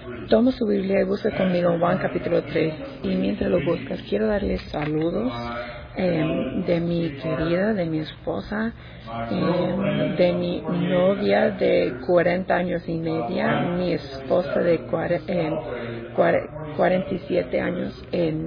Toma su Biblia y busca conmigo Juan capítulo 3. Y mientras lo buscas, quiero darles saludos de mi querida, de mi esposa, de mi novia de 40 años y media, mi esposa de 47 años.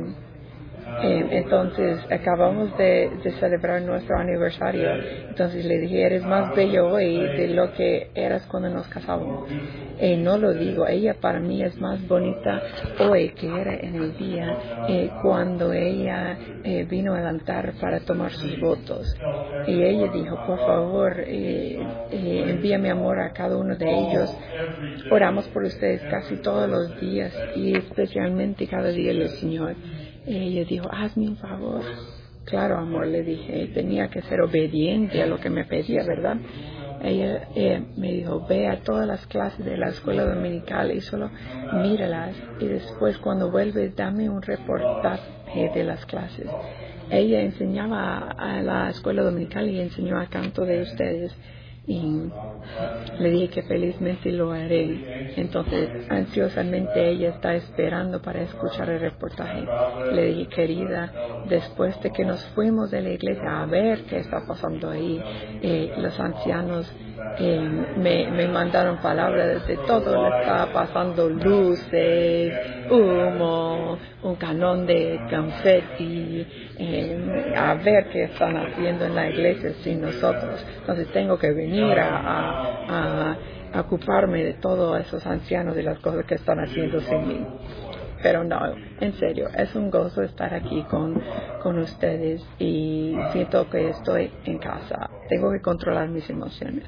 Entonces acabamos de celebrar nuestro aniversario. Entonces le dije, eres más bello hoy de lo que eras cuando nos casamos. No lo digo, ella para mí es más bonita hoy que era en el día cuando ella vino al altar para tomar sus votos. Y ella dijo, por favor, envíame amor a cada uno de ellos. Oramos por ustedes casi todos los días y especialmente cada día del Señor. Ella dijo, hazme un favor. Claro, amor, le dije, tenía que ser obediente a lo que me pedía, ¿verdad? Ella me dijo, ve a todas las clases de la escuela dominical y solo míralas y después cuando vuelves dame un reportaje de las clases. Ella enseñaba a la escuela dominical y enseñó a canto de ustedes. Y le dije que felizmente lo haré. Entonces, ansiosamente ella está esperando para escuchar el reportaje. Le dije, querida, después de que nos fuimos de la iglesia a ver qué está pasando ahí, los ancianos me mandaron palabras de todo lo que estaba pasando, luces, humo, un cañón de confeti, a ver qué están haciendo en la iglesia sin nosotros. Entonces tengo que venir a ocuparme de todos esos ancianos y las cosas que están haciendo sin mí. Pero no, en serio, es un gozo estar aquí con ustedes y siento que estoy en casa. Tengo que controlar mis emociones.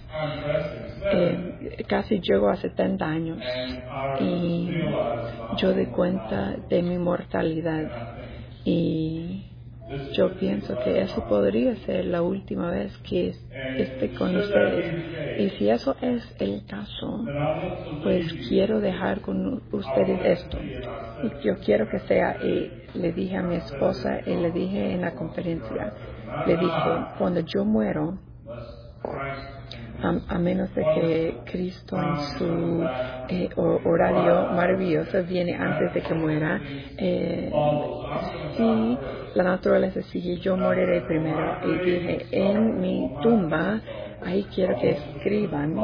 Casi llego a 70 años y yo doy cuenta de mi mortalidad y yo pienso que eso podría ser la última vez que esté con ustedes. Y si eso es el caso, pues quiero dejar con ustedes esto. Y yo quiero que sea, le dije a mi esposa y le dije en la conferencia, le dije, cuando yo muero, a menos de que Cristo en su horario maravilloso viene antes de que muera, si la naturaleza sigue, yo moriré primero. Y dije, en mi tumba, ahí quiero que escriban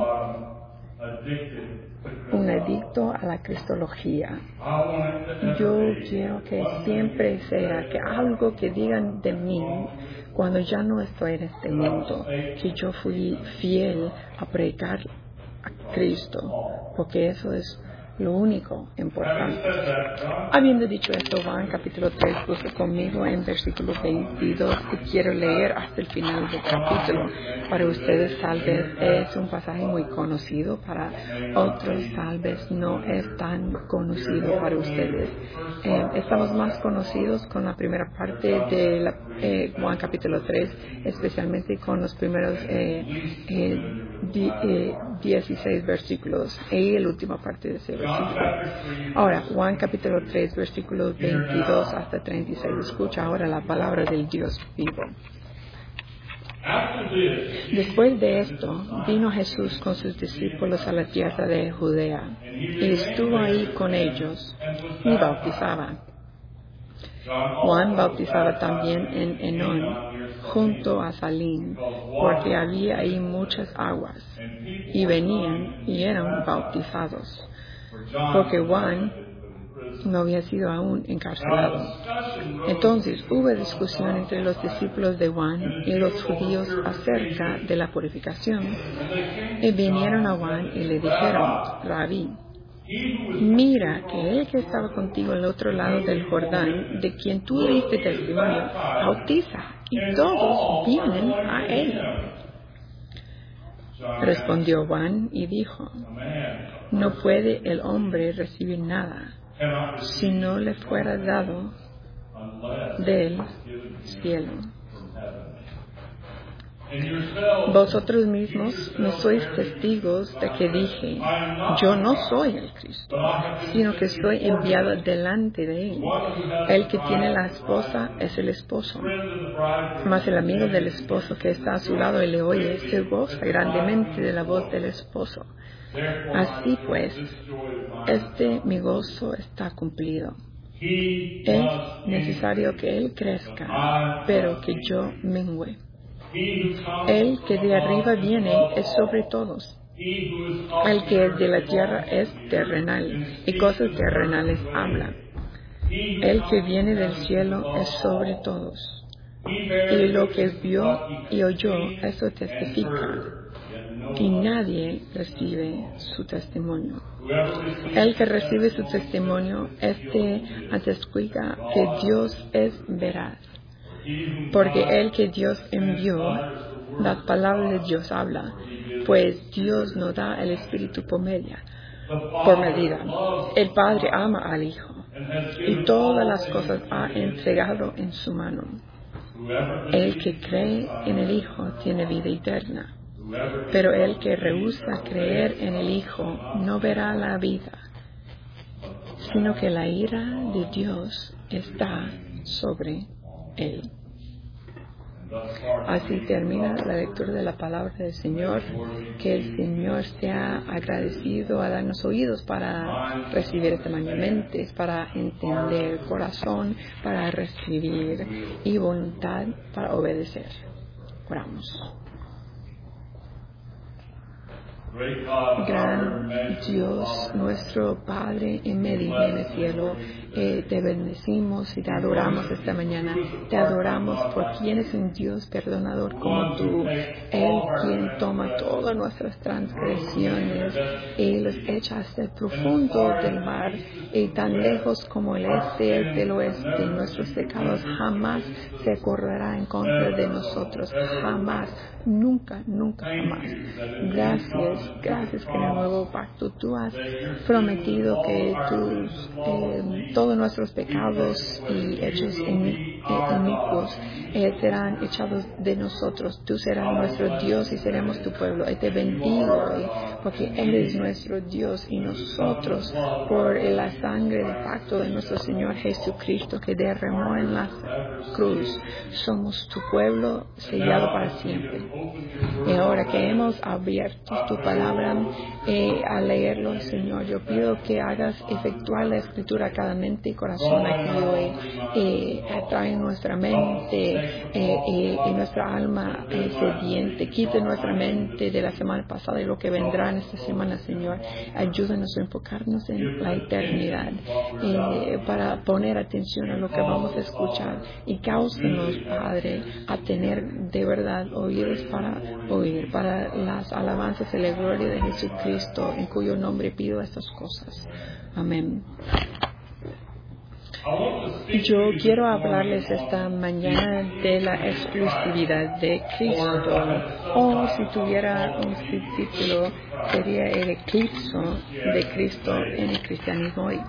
un adicto a la cristología. Yo quiero que siempre sea que algo que digan de mí cuando ya no estoy en este mundo, que yo fui fiel a predicar a Cristo, porque eso es lo único importante. Habiendo dicho esto, Juan capítulo 3, busca conmigo en versículo 22 y quiero leer hasta el final del capítulo. Para ustedes tal vez es un pasaje muy conocido, para otros tal vez no es tan conocido para ustedes. Estamos más conocidos con la primera parte de Juan capítulo 3, especialmente con los primeros 16 versículos y la última parte de ese versículo. Ahora, Juan capítulo 3, versículos 22 hasta 36. Escucha ahora la palabra del Dios vivo. Después de esto, vino Jesús con sus discípulos a la tierra de Judea y estuvo ahí con ellos y bautizaba. Juan bautizaba también en Enón, junto a Salim, porque había ahí muchas aguas, y venían y eran bautizados, porque Juan no había sido aún encarcelado. Entonces hubo discusión entre los discípulos de Juan y los judíos acerca de la purificación, y vinieron a Juan y le dijeron, Rabí, mira que el que estaba contigo al otro lado del Jordán, de quien tú diste testimonio, bautiza, y todos vienen a él. Respondió Juan y dijo, no puede el hombre recibir nada si no le fuera dado del cielo. Vosotros mismos no sois testigos de que dije, yo no soy el Cristo, sino que estoy enviado delante de él. El que tiene la esposa es el esposo. Mas el amigo del esposo que está a su lado y le oye, se goza grandemente de la voz del esposo. Así pues, mi gozo está cumplido. Es necesario que Él crezca, pero que yo mengüe. El que de arriba viene es sobre todos. El que es de la tierra es terrenal, y cosas terrenales habla. El que viene del cielo es sobre todos. Y lo que vio y oyó, eso testifica. Y nadie recibe su testimonio. El que recibe su testimonio, atestigua que Dios es veraz. Porque el que Dios envió, las palabras de Dios habla, pues Dios no da el Espíritu por medida. El Padre ama al Hijo, y todas las cosas ha entregado en su mano. El que cree en el Hijo tiene vida eterna, pero el que rehúsa creer en el Hijo no verá la vida, sino que la ira de Dios está sobre él. Así termina la lectura de la palabra del Señor. Que el Señor sea agradecido a darnos oídos para recibir esta mañana, mentes para entender, corazón para recibir y voluntad para obedecer. Oramos. Gran Dios, nuestro Padre en medio del cielo, te bendecimos y te adoramos esta mañana. Te adoramos por quien es un Dios perdonador como tú. Él quien toma todas nuestras transgresiones y los echa hasta el profundo del mar, y tan lejos como el este es del oeste. Nuestros pecados jamás se acordará en contra de nosotros. Jamás. Nunca, nunca, jamás. Gracias que en el nuevo pacto tú has prometido que todos nuestros pecados y hechos inicuos serán echados de nosotros. Tú serás nuestro Dios y seremos tu pueblo. Y te bendigo porque eres nuestro Dios, y nosotros, por la sangre del pacto de nuestro Señor Jesucristo que derramó en la cruz, somos tu pueblo sellado para siempre. Y ahora que hemos abierto tu palabra al leerlo, Señor, yo pido que hagas efectuar la escritura a cada mente y corazón aquí hoy. Atrae nuestra mente y nuestra alma sediente. Quite nuestra mente de la semana pasada y lo que vendrá en esta semana, Señor. Ayúdanos a enfocarnos en la eternidad para poner atención a lo que vamos a escuchar, y cáusenos, Padre, a tener de verdad oídos para oír, para las alabanzas y la gloria de Jesucristo, en cuyo nombre pido estas cosas. Amén. Yo quiero hablarles esta mañana de la exclusividad de Cristo, o si tuviera un subtítulo sería el eclipse de Cristo en el cristianismo hoy.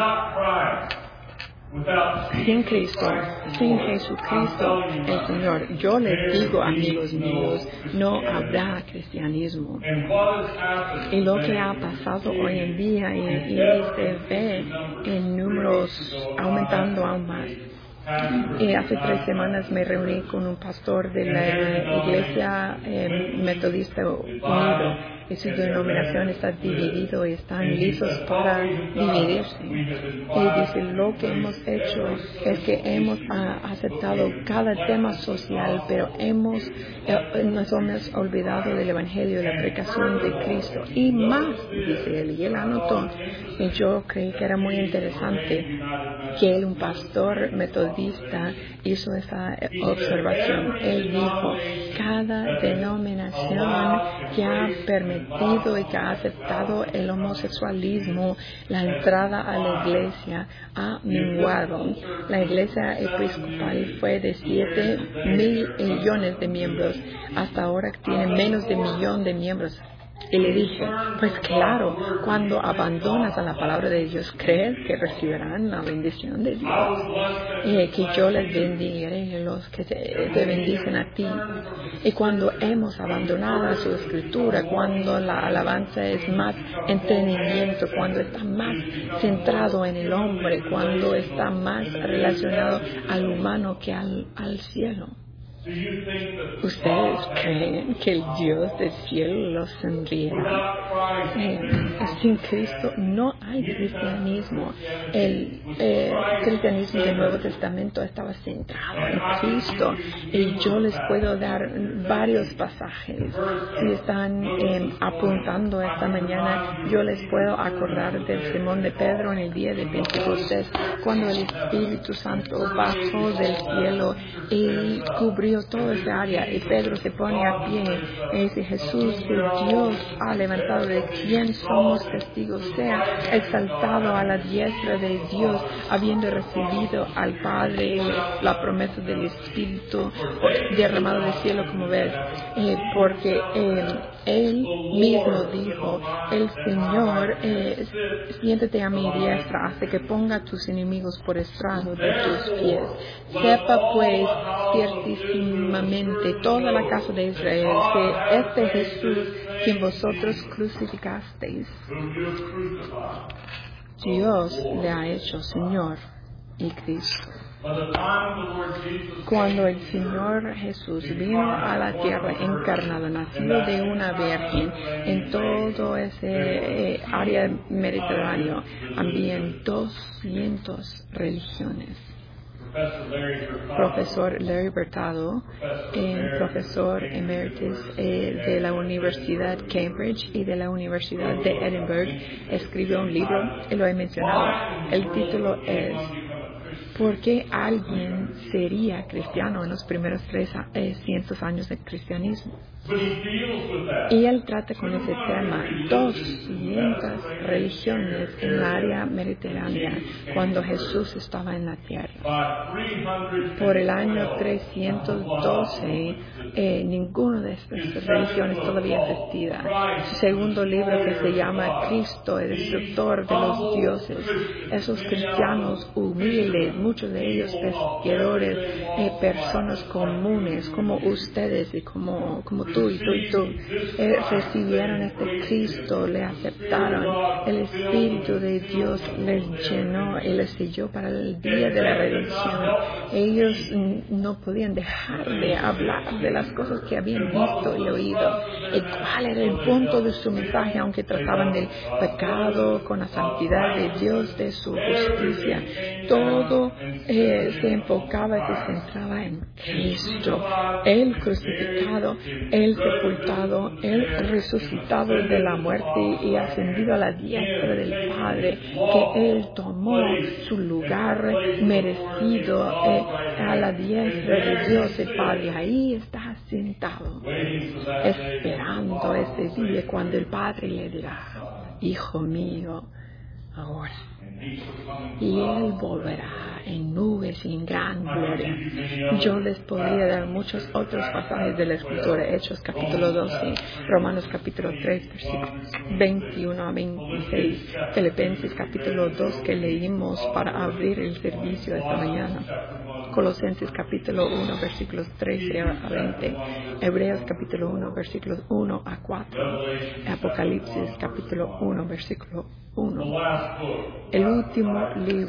Sin Cristo, sin Jesucristo el Señor, yo les digo, amigos míos, no habrá cristianismo. Y lo que ha pasado hoy en día y se ve en números aumentando aún más. Hace 3 semanas me reuní con un pastor de la Iglesia Metodista Unido, y su denominación está dividido y están listos para dividirse. Y dice, lo que hemos hecho es que hemos aceptado cada tema social, pero nos hemos olvidado del Evangelio, de la predicación de Cristo. Y más, dice él, y él anotó, y yo creí que era muy interesante que un pastor metodista hizo esa observación. Él dijo, cada denominación que ha permitido y que ha aceptado el homosexualismo, la entrada a la iglesia ha menguado. La iglesia episcopal fue de 7,000 millones de miembros, hasta ahora tiene menos de 1 millón de miembros. Y le dije, pues claro, cuando abandonas a la palabra de Dios, ¿crees que recibirán la bendición de Dios? Que yo les bendigaré los que te bendicen a ti. Y cuando hemos abandonado su escritura, cuando la alabanza es más entendimiento, cuando está más centrado en el hombre, cuando está más relacionado al humano que al cielo. ¿Ustedes creen que el Dios del cielo los sonriera? Sin Cristo no hay cristianismo. El cristianismo del Nuevo Testamento estaba centrado en Cristo, y yo les puedo dar varios pasajes. Si están apuntando esta mañana, yo les puedo acordar del sermón de Pedro en el día de Pentecostés, cuando el Espíritu Santo bajó del cielo y cubrió toda esa área, y Pedro se pone a pie y dice: Jesús, que Dios ha levantado, de quien somos testigos, sea exaltado a la diestra de Dios, habiendo recibido al Padre la promesa del Espíritu derramado del cielo, como ves, porque Él mismo dijo: el Señor, siéntate a mi diestra hasta que ponga a tus enemigos por estrado de tus pies. Sepa pues ciertísimamente toda la casa de Israel que este Jesús, quien vosotros crucificasteis, Dios le ha hecho Señor y Cristo. Cuando el Señor Jesús vino a la tierra encarnado, nacido de una virgen, en todo ese área mediterránea, habían 200 religiones. Profesor Larry Hurtado, profesor emeritus de la Universidad Cambridge y de la Universidad de Edinburgh, escribió un libro, y lo he mencionado. El título es ¿Por qué alguien sería cristiano en los primeros 300 años del cristianismo? Y él trata con ese tema: 200 religiones en el área mediterránea cuando Jesús estaba en la tierra. Por el año 312, ninguna de estas religiones todavía existía. Su segundo libro, que se llama Cristo, el destructor de los dioses, esos cristianos humildes, muchos de ellos pescadores, personas comunes como ustedes y como tú y tú, recibieron este Cristo, le aceptaron, el Espíritu de Dios les llenó y les selló para el día de la redención. Ellos no podían dejar de hablar de las cosas que habían visto y oído, y cuál era el punto de su mensaje, aunque trataban del pecado con la santidad de Dios, de su justicia. Todo se enfocaba y se centraba en Cristo, el crucificado, el sepultado, el resucitado de la muerte y ascendido a la diestra del Padre, que Él tomó su lugar merecido a la diestra de Dios el Padre. Ahí está sentado, esperando ese día cuando el Padre le dirá: Hijo mío, ahora. Y Él volverá en nubes y en gran gloria. Yo les podría dar muchos otros pasajes de la Escritura: Hechos capítulo 12, Romanos capítulo 3, versículos 21 a 26, Filipenses capítulo 2 que leímos para abrir el servicio esta mañana, Colosenses capítulo 1, versículos 13 a 20, Hebreos capítulo 1, versículos 1 a 4, Apocalipsis capítulo 1, versículo 1. El último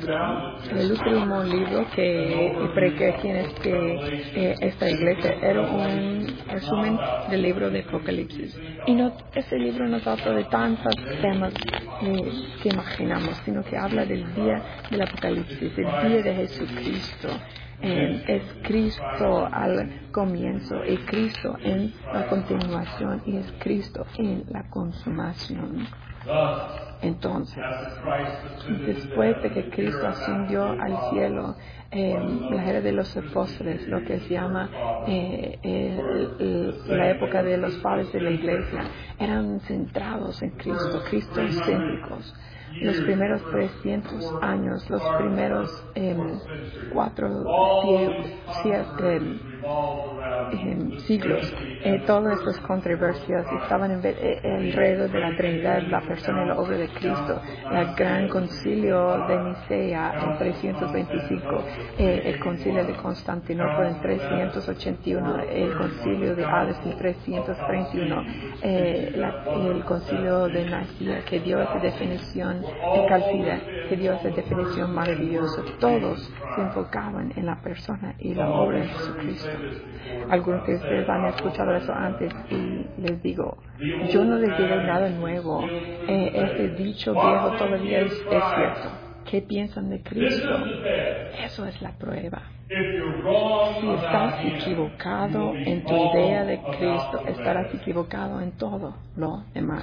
libro que prediqué aquí en esta iglesia era un resumen del libro de Apocalipsis. Y ese libro no trata de tantos temas que imaginamos, sino que habla del día del Apocalipsis, el día de Jesucristo. Es Cristo al comienzo, y Cristo en la continuación, y es Cristo en la consumación. Entonces, después de que Cristo ascendió al cielo, la era de los apóstoles, lo que se llama la época de los padres de la iglesia, eran centrados en Cristo, cristocéntricos. Los primeros 300 años, los primeros 4 siglos, todas estas controversias estaban alrededor de la Trinidad, la persona y la obra de Cristo. El gran concilio de Nicea en 325, el concilio de Constantinopla en 381, el concilio de Ades en 331, el concilio de Nicea, que dio esa definición de que dio esa definición maravillosa. Todos se enfocaban en la persona y la obra de Jesucristo. Algunos de ustedes han escuchado eso antes y les digo, yo no les diré nada nuevo. Ese dicho viejo todavía es cierto. ¿Qué piensan de Cristo? Eso es la prueba. Si estás equivocado en tu idea de Cristo, estarás equivocado en todo lo demás.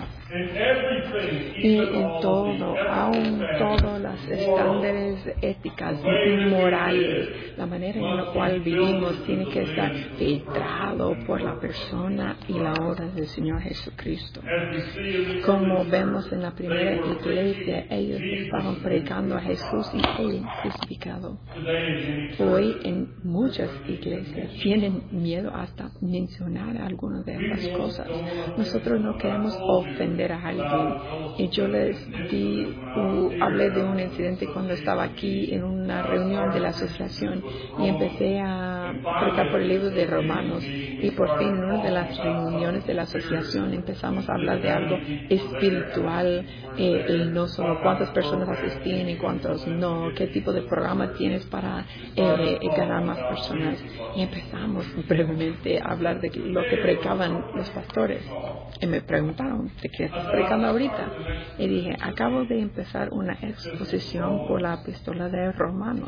Y en todo, aun todos los estándares éticas y morales, la manera en la cual vivimos tiene que estar filtrado por la persona y la obra del Señor Jesucristo. Como vemos en la primera iglesia, ellos estaban predicando a Jesús y Él crucificado. Hoy en muchas iglesias tienen miedo hasta mencionar algunas de estas cosas. Nosotros no queremos ofender a alguien. Y yo les hablé de un incidente cuando estaba aquí en una reunión de la asociación y empecé a predicar por el libro de Romanos. Y por fin en una de las reuniones de la asociación empezamos a hablar de algo espiritual y no solo cuántas personas asistían y cuántos no, qué tipo de programa tienes para ganar más personas. Y empezamos brevemente a hablar de lo que predicaban los pastores. Y me preguntaron, ¿de qué estás predicando ahorita? Y dije, acabo de empezar una exposición por la epístola de Romanos.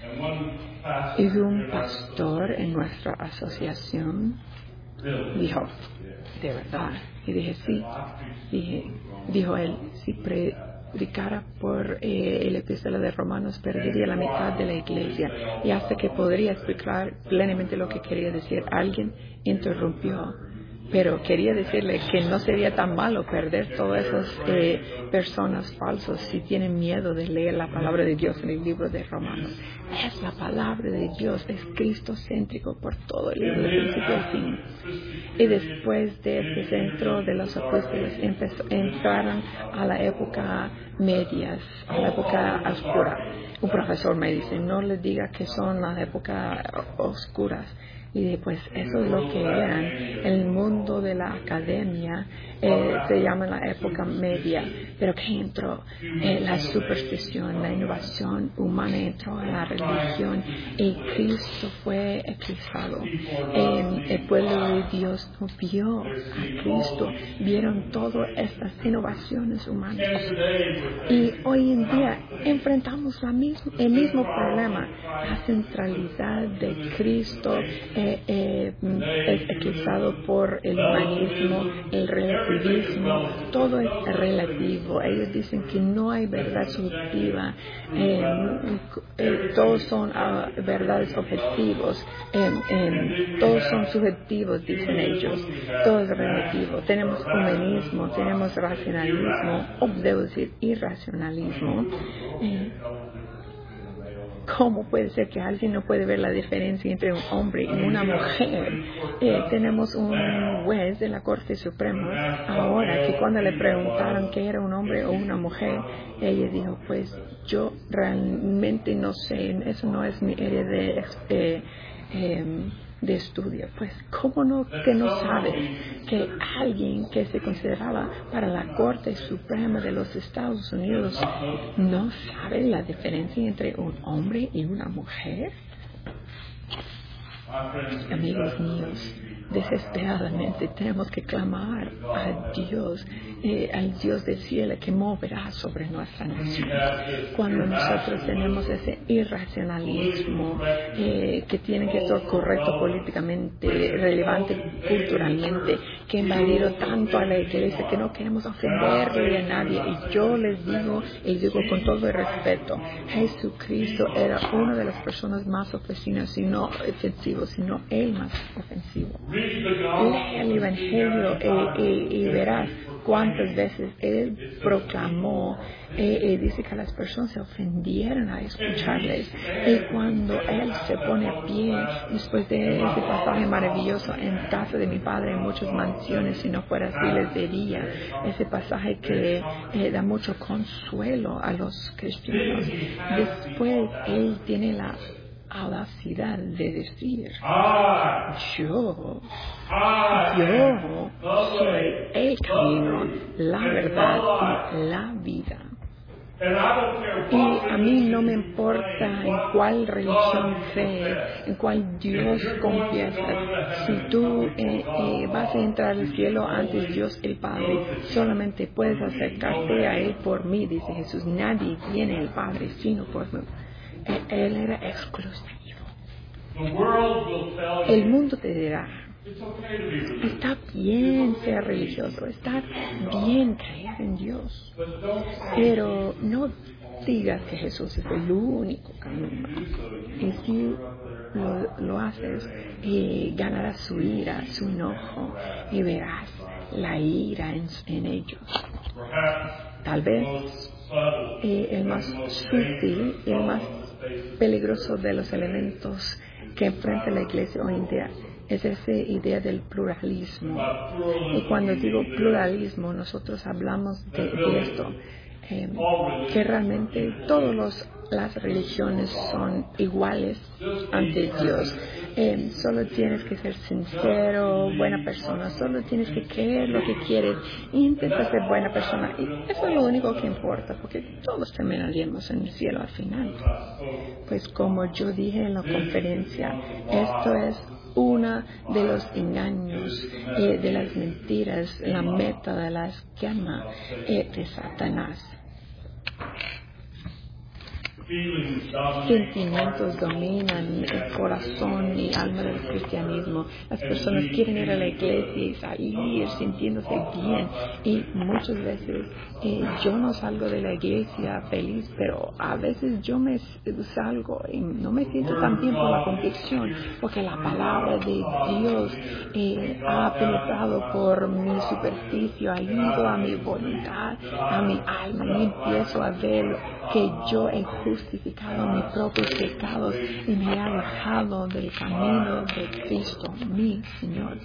Y un pastor en nuestra asociación dijo, ¿de verdad? Y dije, sí. Dijo él, si predicara por el epístola de Romanos, perdería la mitad de la iglesia. Y hasta que podría explicar plenamente lo que quería decir, alguien interrumpió. Pero quería decirle que no sería tan malo perder todas esas personas falsas si tienen miedo de leer la palabra de Dios en el libro de Romanos. Es la palabra de Dios, es cristocéntrico por todo el libro de principio al fin. Y después de este centro de los apóstoles entraron a la época medias, a la época oscura. Un profesor me dice, no le diga que son las épocas oscuras. Y dije, pues eso es lo que eran. En el mundo de la academia se llama la época media. Pero ¿qué entró? La superstición, la innovación humana entró en la religión y Cristo fue eclipsado. El pueblo de Dios no vio a Cristo, vieron todas estas innovaciones humanas. Y hoy en día enfrentamos el mismo problema. La centralidad de Cristo es eclipsado por el humanismo, el relativismo, todo es relativo. Ellos dicen que no hay verdad subjetiva, todos son verdades objetivos, todos son subjetivos, dicen ellos, todo es relativo. Tenemos humanismo, tenemos racionalismo, o debo decir irracionalismo. ¿Cómo puede ser que alguien no puede ver la diferencia entre un hombre y una mujer? Tenemos un juez de la Corte Suprema ahora que cuando le preguntaron qué era un hombre o una mujer, ella dijo, pues yo realmente no sé, eso no es mi área de estudio. Pues ¿cómo no que no sabe que alguien que se consideraba para la Corte Suprema de los Estados Unidos no sabe la diferencia entre un hombre y una mujer? Amigos míos, desesperadamente tenemos que clamar a Dios, al Dios del cielo que moverá sobre nuestra nación. Cuando nosotros tenemos ese irracionalismo que tiene que ser correcto políticamente, relevante culturalmente, que ha invadido tanto a la iglesia que no queremos ofenderle a nadie. Y yo les digo, y digo con todo el respeto, Jesucristo era una de las personas más ofensivas, sino el más ofensivo. Lee el Evangelio y verás cuántas veces Él proclamó y dice que las personas se ofendieron a escucharles. Y cuando Él se pone a pie, después de ese pasaje maravilloso, en casa de mi Padre hay muchas mansiones, si no fuera así les diría, ese pasaje que da mucho consuelo a los cristianos. Después Él tiene la audacidad de decir, yo soy el camino, la verdad y la vida. Y a mí no me importa en cuál religión crees, en cuál Dios confiesas. Si tú vas a entrar al cielo antes Dios el Padre, solamente puedes acercarte a Él por mí, dice Jesús. Nadie viene al Padre sino por mí. Él era exclusivo. El mundo te dirá: está bien ser religioso, está bien creer en Dios, pero no digas que Jesús es el único camino. Y si lo haces, ganarás su ira, su enojo, y verás la ira en ellos. Tal vez el más sutil y el más peligroso de los elementos que enfrenta la iglesia hoy en día es esa idea del pluralismo. Y cuando digo pluralismo, nosotros hablamos de esto, que realmente todas las religiones son iguales ante Dios. Solo tienes que ser sincero, buena persona, solo tienes que creer lo que quieres e intenta ser buena persona. Y eso es lo único que importa, porque todos terminaremos en el cielo al final. Pues como yo dije en la conferencia, esto es uno de los engaños, de las mentiras, la meta de la esquema de Satanás. Sentimientos dominan el corazón y alma del cristianismo. Las personas quieren ir a la iglesia y salir sintiéndose bien, y muchas veces yo no salgo de la iglesia feliz, pero a veces yo me salgo y no me siento tan bien por la convicción, porque la palabra de Dios ha penetrado por mi superficie, ha ido a mi voluntad, a mi alma, y empiezo a ver que yo he justificado mis propios pecados y me he alejado del camino de Cristo, mi Señor.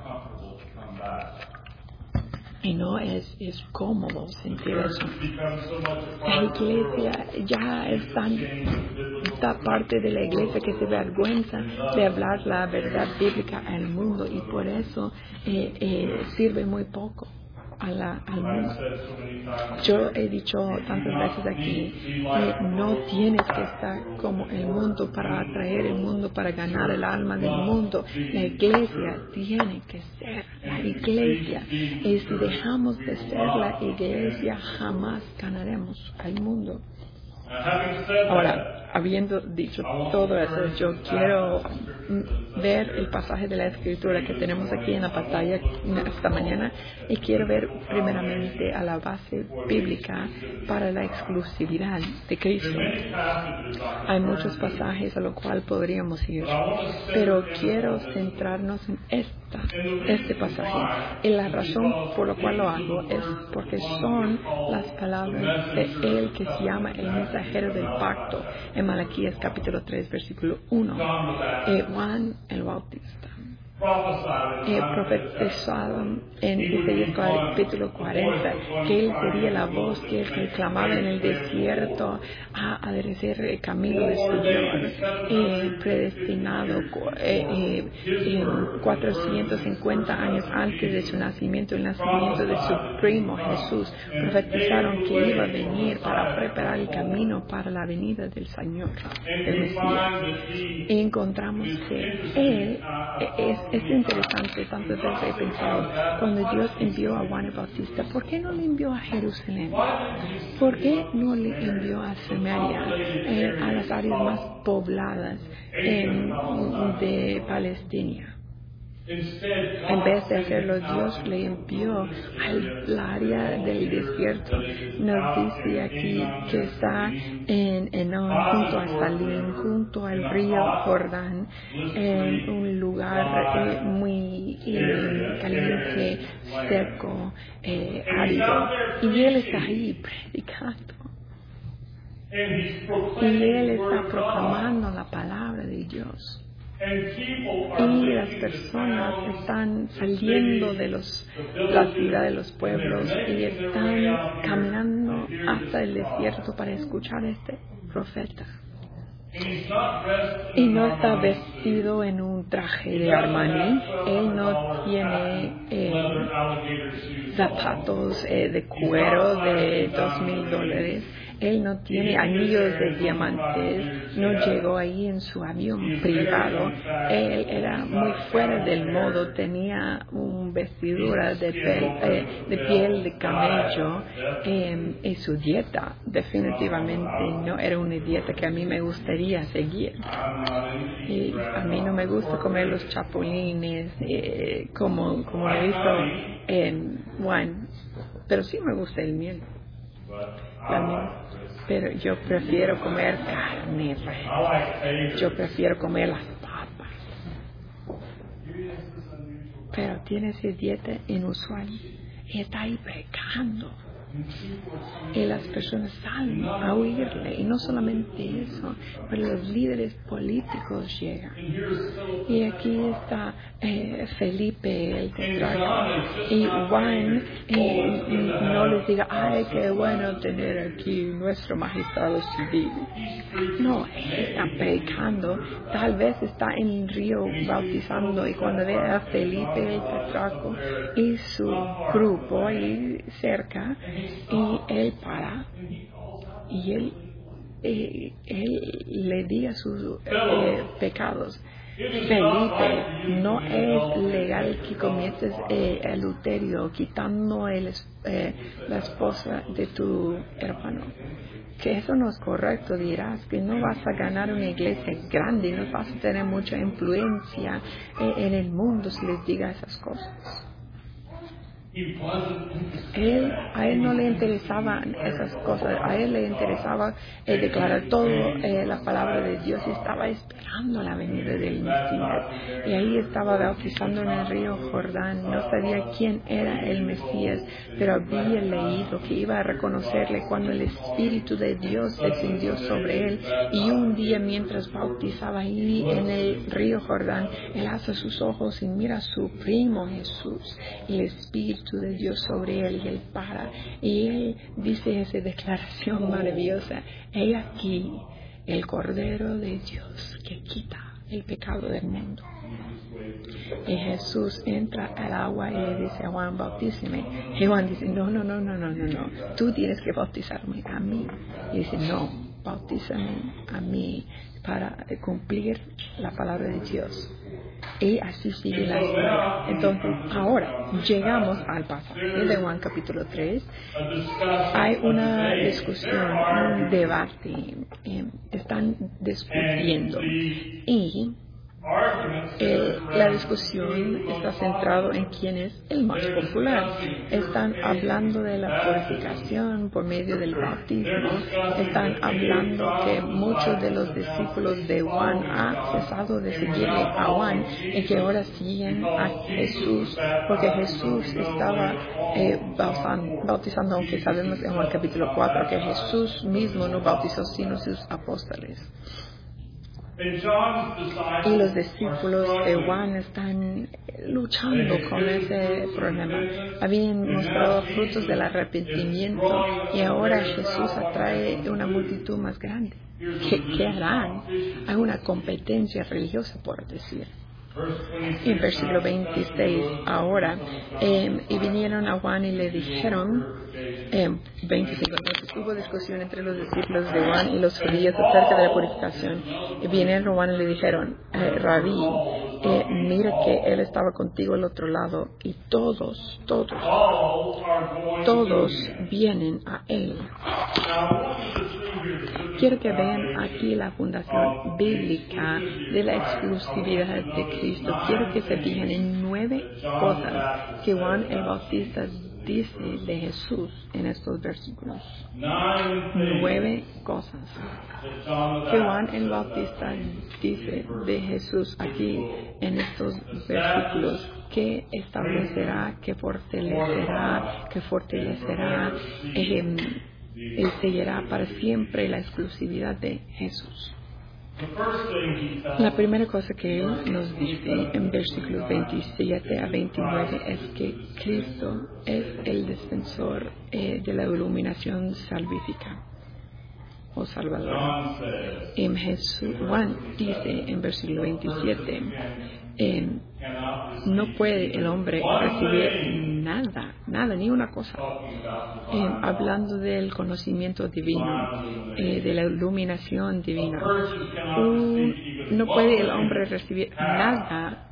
Y no es cómodo sentir eso. La iglesia ya es tanta parte de la iglesia que se avergüenza de hablar la verdad bíblica al mundo, y por eso sirve muy poco al mundo. Yo he dicho tantas veces aquí que no tienes que estar como el mundo para atraer el mundo, para ganar el alma del mundo. La iglesia tiene que ser la iglesia, y si dejamos de ser la iglesia, jamás ganaremos al mundo. Ahora, habiendo dicho todo eso, yo quiero ver el pasaje de la Escritura que tenemos aquí en la pantalla esta mañana, y quiero ver primeramente a la base bíblica para la exclusividad de Cristo. Hay muchos pasajes a los cuales podríamos ir, pero quiero centrarnos en este pasaje, y la razón por la cual lo hago es porque son las palabras de Él que se llama el mensajero del pacto en Malaquías capítulo 3 versículo 1. Juan el Bautista profetizado en Isaías capítulo 40 que él sería la voz que él clamaba en el desierto a aderecer el camino del Señor, predestinado 450 años antes de su nacimiento, el nacimiento de su primo Jesús. Profetizaron que iba a venir para preparar el camino para la venida del Señor, el Mesías. Y encontramos que Él es interesante. Tantas veces he pensado, cuando Dios envió a Juan el Bautista, ¿por qué no le envió a Jerusalén? ¿Por qué no le envió a Samaria, a las áreas más pobladas de Palestina? En vez de hacerlo, Dios le envió al área del desierto. Nos dice aquí que está en junto a Salim, junto al río Jordán, en un lugar muy caliente, seco, árido. Y Él está ahí predicando. Y Él está proclamando la palabra de Dios. Y las personas están saliendo de la ciudad, de los pueblos, y están caminando hasta el desierto para escuchar a este profeta. Y no está vestido en un traje de Armani. Él no tiene zapatos de cuero de $2,000. Él no tiene anillos de diamantes, no llegó ahí en su avión privado. Él era muy fuera del modo, tenía una vestidura de piel de camello, y su dieta definitivamente no era una dieta que a mí me gustaría seguir. Y a mí no me gusta comer los chapulines, como lo he visto en Juan, pero sí me gusta el miel. Pero yo prefiero comer carne, yo prefiero comer las papas. Pero tiene esa dieta inusual y está ahí pecando. Y las personas salen a oírle, y no solamente eso, pero los líderes políticos llegan. Y aquí está Felipe el tetrarca, y Juan no les diga, ay, qué bueno tener aquí nuestro magistrado civil. No, él está predicando, tal vez está en el río bautizando, y cuando ve a Felipe el tetrarca y su grupo ahí cerca, y él para y él le diga sus pecados. Felipe, no es legal que cometes adulterio quitando la esposa de tu hermano. Que eso no es correcto, dirás que no vas a ganar una iglesia grande, no vas a tener mucha influencia en el mundo si les digas esas cosas. A él no le interesaban esas cosas, a él le interesaba declarar toda la palabra de Dios, y estaba esperando la venida del Mesías. Y ahí estaba bautizando en el río Jordán, no sabía quién era el Mesías, pero había leído que iba a reconocerle cuando el Espíritu de Dios descendió sobre él. Y un día, mientras bautizaba ahí en el río Jordán, él alza sus ojos y mira a su primo Jesús, y el Espíritu de Dios sobre él, y él para, y él dice esa declaración maravillosa: he aquí el Cordero de Dios que quita el pecado del mundo. Y Jesús entra al agua y le dice a Juan, bautízame. Y Juan dice, no, tú tienes que bautizarme a mí. Y dice, no, bautízame a mí para cumplir la palabra de Dios. Y así sigue la historia. Entonces, ahora llegamos al pasaje de Juan capítulo 3. Hay una discusión, un debate. Están discutiendo. Y la discusión está centrada en quién es el más popular. Están hablando de la purificación por medio del bautismo. Están hablando que muchos de los discípulos de Juan han cesado de seguirle a Juan y que ahora siguen a Jesús, porque Jesús estaba bautizando, aunque sabemos en Juan capítulo 4 que Jesús mismo no bautizó sino sus apóstoles. Y los discípulos de Juan están luchando con ese problema. Habían mostrado frutos del arrepentimiento y ahora Jesús atrae una multitud más grande. ¿Qué harán? Hay una competencia religiosa, por decir. En versículo 26, ahora, y vinieron a Juan y le dijeron, 25, entonces hubo discusión entre los discípulos de Juan y los judíos acerca de la purificación. Y vinieron a Juan y le dijeron, Rabí, mira que él estaba contigo al otro lado, y todos vienen a él. Quiero que vean aquí la fundación bíblica de la exclusividad de Cristo. Quiero que se fijen en 9 cosas que Juan el Bautista dice de Jesús en estos versículos. 9 cosas que Juan el Bautista dice de Jesús aquí en estos versículos, que establecerá, que fortalecerá, y sellará para siempre la exclusividad de Jesús. La primera cosa que Él nos dice en versículos 27 a 29 es que Cristo es el defensor de la iluminación salvífica o salvadora. Juan dice en versículo 27, no puede el hombre recibir nada, ni una cosa. Hablando del conocimiento divino, de la iluminación divina. No puede el hombre recibir nada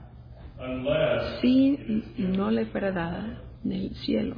si no le fuera dada del cielo.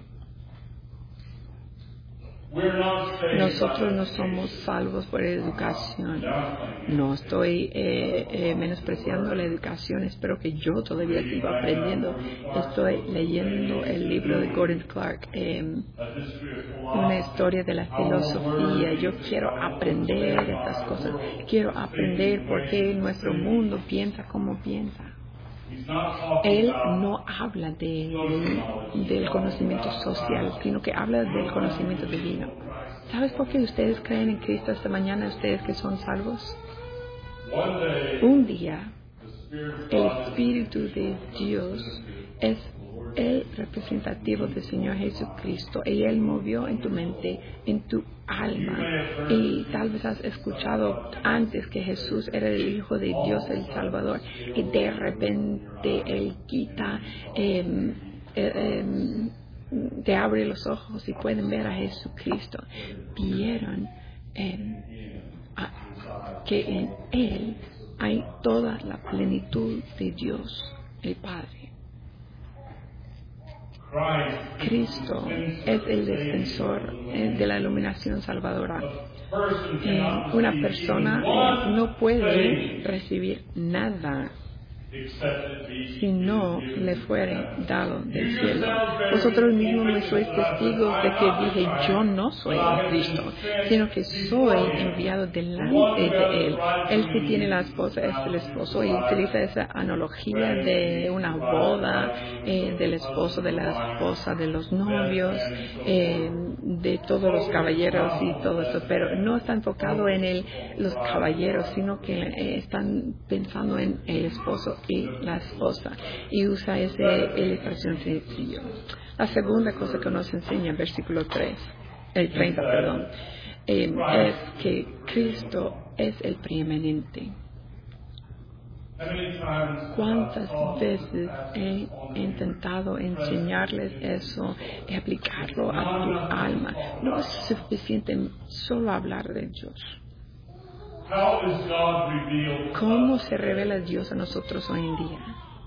Nosotros no somos salvos por educación. No estoy menospreciando la educación. Espero que yo todavía siga aprendiendo. Estoy leyendo el libro de Gordon Clark, una historia de la filosofía. Yo quiero aprender estas cosas. Quiero aprender por qué nuestro mundo piensa como piensa. Él no habla del conocimiento social, sino que habla del conocimiento divino. ¿Sabes por qué ustedes creen en Cristo esta mañana, ustedes que son salvos? Un día, el Espíritu de Dios es el representativo del Señor Jesucristo y Él movió en tu mente, en tu alma. Y tal vez has escuchado antes que Jesús era el Hijo de Dios, el Salvador, y de repente Él quita, te abre los ojos y pueden ver a Jesucristo. Vieron que en Él hay toda la plenitud de Dios, el Padre. Cristo es el defensor de la iluminación salvadora. Una persona no puede recibir nada si no le fuere dado del cielo. Vosotros mismos me sois testigos de que dije, yo no soy el Cristo, sino que soy enviado delante de Él. Él que tiene la esposa es el esposo, y utiliza esa analogía de una boda, del esposo, de la esposa, de los novios, de todos los caballeros y todo eso, pero no está enfocado en los caballeros, sino que están pensando en el esposo y la esposa, y usa esa ilustración sencilla. La segunda cosa que nos enseña, versículo 30, es que Cristo es el preeminente. ¿Cuántas veces he intentado enseñarles eso y aplicarlo a tu alma? No es suficiente solo hablar de Dios. ¿Cómo se revela Dios a nosotros hoy en día?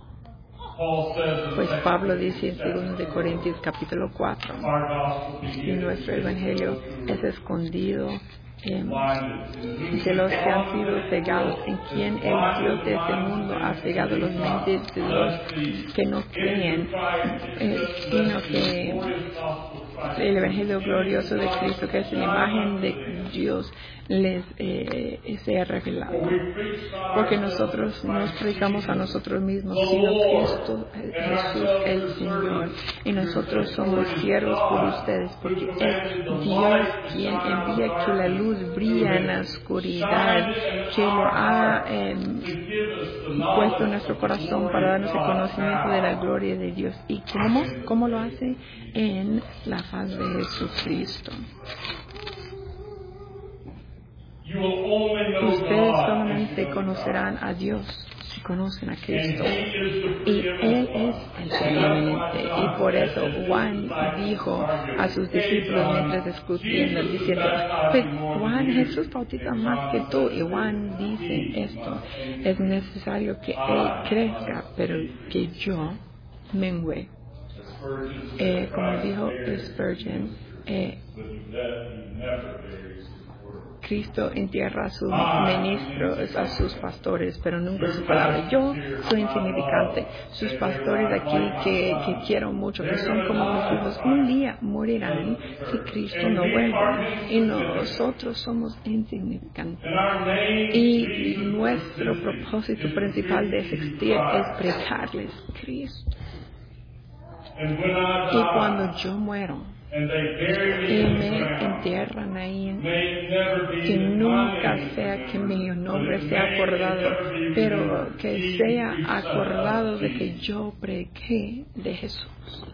Pues Pablo dice en 2 Corintios capítulo 4, y nuestro evangelio es escondido de los que han sido cegados, en quien el Dios de este mundo ha cegado los mentes de los que no creen, sino que el evangelio glorioso de Cristo, que es la imagen de Dios, les sea revelado. Porque nosotros no predicamos a nosotros mismos, sino Cristo Jesús el Señor, y nosotros somos siervos por ustedes, porque es Dios quien envía que la luz brilla en la oscuridad, que lo ha puesto en nuestro corazón para darnos el conocimiento de la gloria de Dios. ¿Y cómo lo hace? En la faz de Jesucristo. Ustedes solamente conocerán a Dios si conocen a Cristo, y Él es el preeminente. Y por eso Juan dijo a sus discípulos mientras discutían, diciendo, pues Juan, Jesús bautiza más que tú. Y Juan dice esto: es necesario que Él crezca, pero que yo mengüe. Como dijo Spurgeon, Cristo entierra a sus ministros, a sus pastores, pero nunca su palabra. Yo soy insignificante. Sus pastores aquí que quiero mucho, que son como mis hijos, un día morirán si Cristo no vuelve. Y nosotros somos insignificantes. Y nuestro propósito principal de existir es predicarles Cristo. Y cuando yo muero, y me entierran ahí, que nunca sea que mi nombre sea acordado, pero que sea acordado de que yo prediqué de Jesús,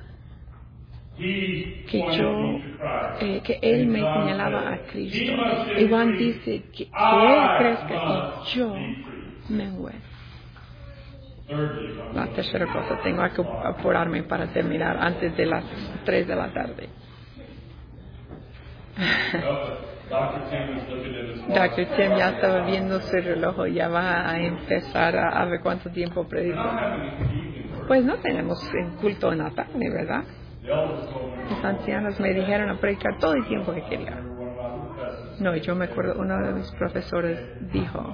que Él me señalaba a Cristo. Y Juan dice que Él crezca y yo mengüe. La tercera cosa, tengo que apurarme para terminar antes de las 3 de la tarde. Dr. Tim ya estaba viendo su reloj, ya va a empezar a ver cuánto tiempo predico. Pues no tenemos culto en la tarde, ¿verdad? Los ancianos me dijeron a predicar todo el tiempo que quería. No, yo me acuerdo, uno de mis profesores dijo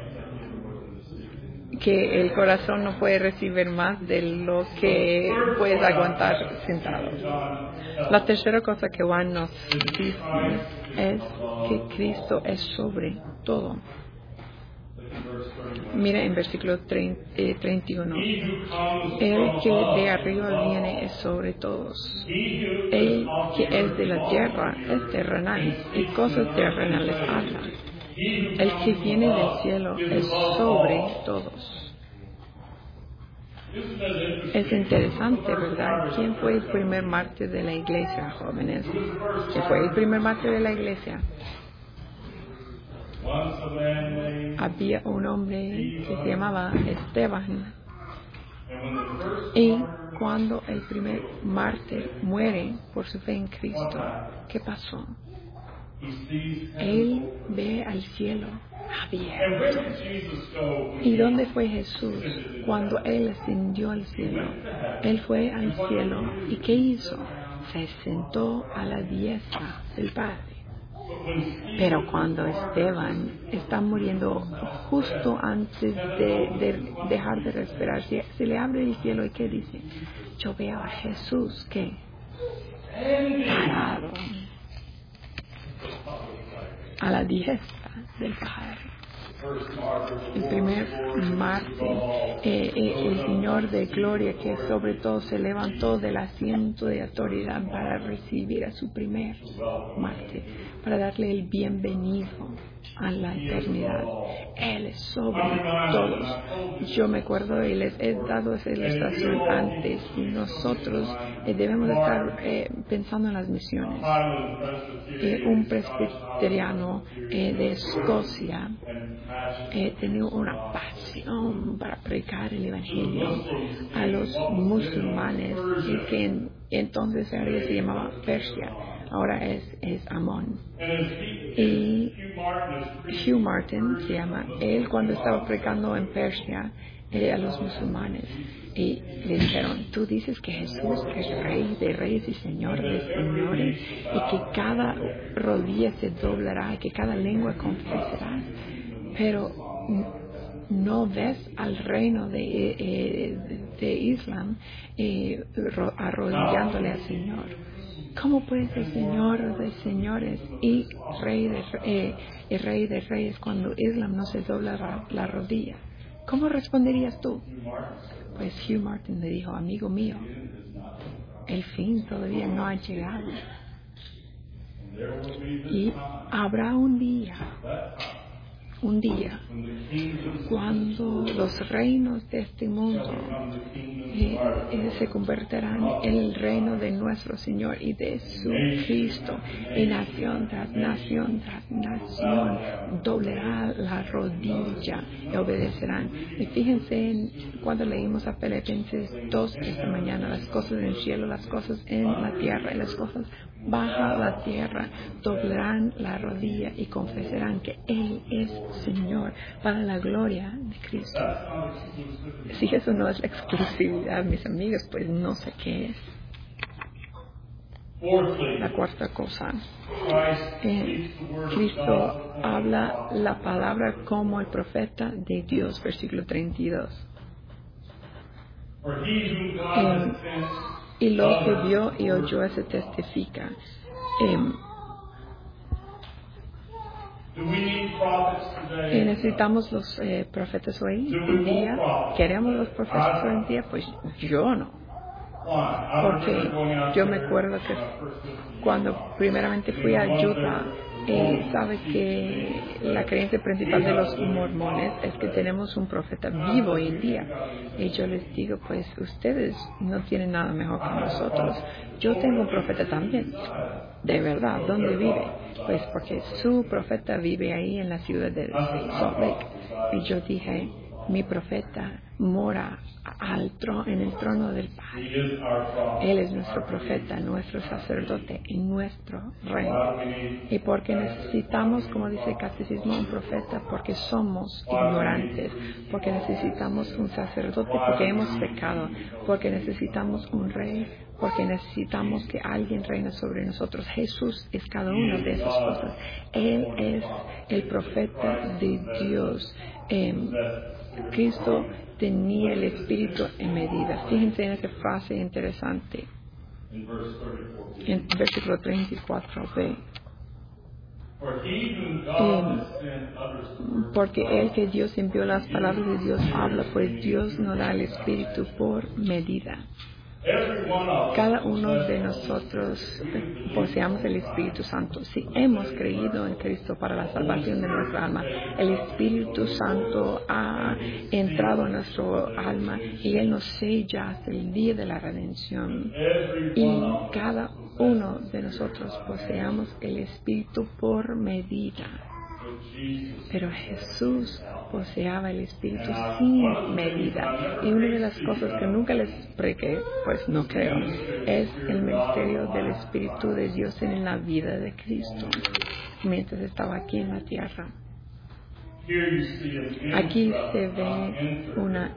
que el corazón no puede recibir más de lo que puedes aguantar sentado. La tercera cosa que Juan nos dice es que Cristo es sobre todo. Mira en versículo 31. El que de arriba viene es sobre todos. El que es de la tierra es terrenal y cosas terrenales habla. El que viene del cielo es sobre todos. Es interesante, ¿verdad? ¿Quién fue el primer mártir de la iglesia, jóvenes? ¿Quién fue el primer mártir de la iglesia? Había un hombre que se llamaba Esteban. Y cuando el primer mártir muere por su fe en Cristo, ¿qué pasó? Él ve al cielo abierto. ¿Y dónde fue Jesús cuando Él ascendió al cielo? Él fue al cielo y ¿qué hizo? Se sentó a la diestra del Padre. Pero cuando Esteban está muriendo justo antes de dejar de respirar, se le abre el cielo y ¿qué dice? Yo veo a Jesús que parado a la diestra del Padre. El primer mártir, el Señor de gloria que sobre todo se levantó del asiento de autoridad para recibir a su primer mártir, para darle el bienvenido a la eternidad. Él es sobre todos. Yo me acuerdo y les he dado esa ilustración antes y nosotros debemos estar pensando en las misiones. Un presbiteriano de Escocia tenía una pasión para predicar el evangelio a los musulmanes y que entonces área se llamaba Persia, ahora es Amón. Y Hugh Martin se llama, él cuando estaba predicando en Persia a los musulmanes y le dijeron, tú dices que Jesús es Rey de reyes y Señor de señores y que cada rodilla se doblará y que cada lengua confesará, pero no ves al reino de Islam arrodillándole al Señor. ¿Cómo puede ser Señor de señores y Rey de reyes cuando Islam no se dobla la rodilla? ¿Cómo responderías tú? Pues Hugh Martin le dijo, amigo mío, el fin todavía no ha llegado. Y habrá un día cuando los reinos de este mundo se convertirán en el reino de nuestro Señor y de su Cristo, y nación tras nación tras nación doblará la rodilla y obedecerán. Y fíjense cuando leímos a Filipenses 2 esta mañana, las cosas en el cielo, las cosas en la tierra y las cosas bajo la tierra doblarán la rodilla y confesarán que Él es Señor para la gloria de Cristo. Si eso no es la exclusividad, mis amigos, pues no sé qué es. La cuarta cosa, Cristo habla la palabra como el profeta de Dios, versículo 32. Y lo que vio y oyó se testifica. ¿Necesitamos los profetas hoy en día? ¿Queremos los profetas hoy en día? Pues yo no. Porque yo me acuerdo que cuando primeramente fui a Utah, sabe que la creencia principal de los mormones es que tenemos un profeta vivo hoy en día. Y yo les digo, pues ustedes no tienen nada mejor que nosotros. Yo tengo un profeta también. De verdad, ¿dónde vive? Pues porque su profeta vive ahí en la ciudad de Salt Lake. Y yo dije, mi profeta mora en el trono del Padre. Él es nuestro profeta, nuestro sacerdote y nuestro rey. Y porque necesitamos, como dice el catecismo, un profeta, porque somos ignorantes, porque necesitamos un sacerdote, porque hemos pecado, porque necesitamos un rey, porque necesitamos que alguien reine sobre nosotros. Jesús es cada una de esas cosas. Él es el profeta de Dios. Cristo tenía el Espíritu en medida. Fíjense en esa frase interesante. En versículo 34b. Porque el que Dios envió las palabras de Dios habla, pues Dios no da el Espíritu por medida. Cada uno de nosotros poseamos el Espíritu Santo. Si hemos creído en Cristo para la salvación de nuestra alma, el Espíritu Santo ha entrado en nuestro alma y Él nos sella hasta el día de la redención. Y cada uno de nosotros poseamos el Espíritu por medida. Pero Jesús poseaba el Espíritu sin medida. Y una de las cosas que nunca les expliqué, pues no creo, es el ministerio del Espíritu de Dios en la vida de Cristo mientras estaba aquí en la tierra. Aquí se ve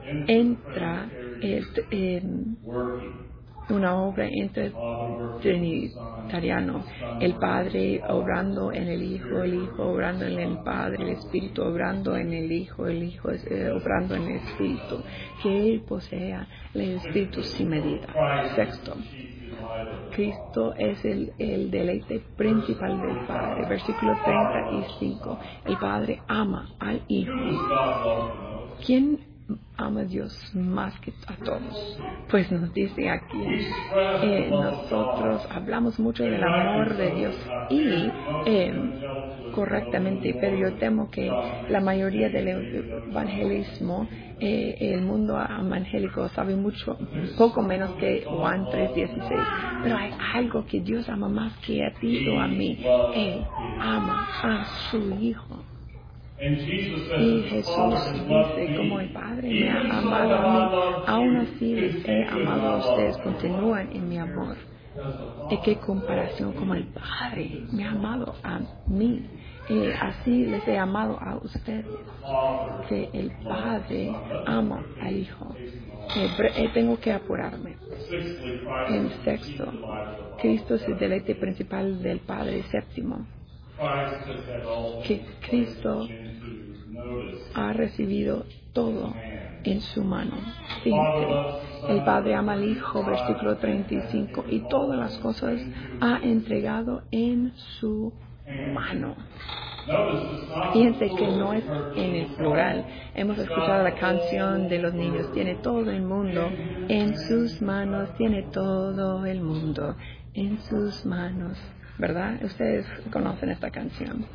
una obra entre trinitariano, el Padre obrando en el Hijo obrando en el Padre, el Espíritu obrando en el Hijo obrando en el Espíritu, que Él posea el Espíritu sin medida. Sexto, Cristo es el deleite principal del Padre. Versículo 35. El Padre ama al Hijo. ¿Quién ama a Dios más que a todos? Pues nos dice aquí, nosotros hablamos mucho del amor de Dios y correctamente, pero yo temo que la mayoría del evangelismo, el mundo evangélico sabe poco menos que Juan 3:16. Pero hay algo que Dios ama más que a ti o a mí. Él ama a su Hijo. Y Jesús dice, como el Padre me ha amado a mí, aún así les he amado a ustedes, continúan en mi amor. ¿De qué comparación? Como el Padre me ha amado a mí, así les he amado a ustedes. Que el Padre ama al Hijo. Tengo que apurarme. En sexto, Cristo es el deleite principal del Padre. Séptimo, que Cristo ha recibido todo en su mano. Fíjense, el Padre ama al Hijo, versículo 35, y todas las cosas ha entregado en su mano. Fíjense que no es en el plural. Hemos escuchado la canción de los niños, tiene todo el mundo en sus manos, tiene todo el mundo en sus manos. ¿Verdad? Ustedes conocen esta canción.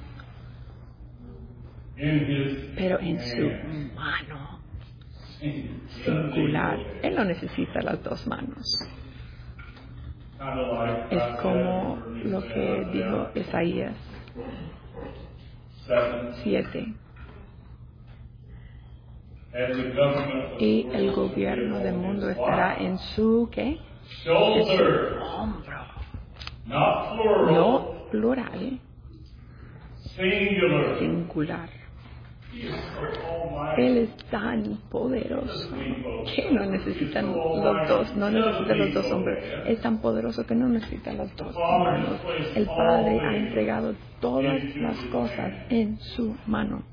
Pero en su mano singular. Él no necesita las dos manos. Es como lo que dijo Isaías 7. Y el gobierno del mundo estará en su, ¿qué? En su hombro. No plural, singular. Él es tan poderoso que no necesitan los dos, no necesita los dos hombres. Es tan poderoso que no necesita los dos manos. El Padre ha entregado todas las cosas en su mano.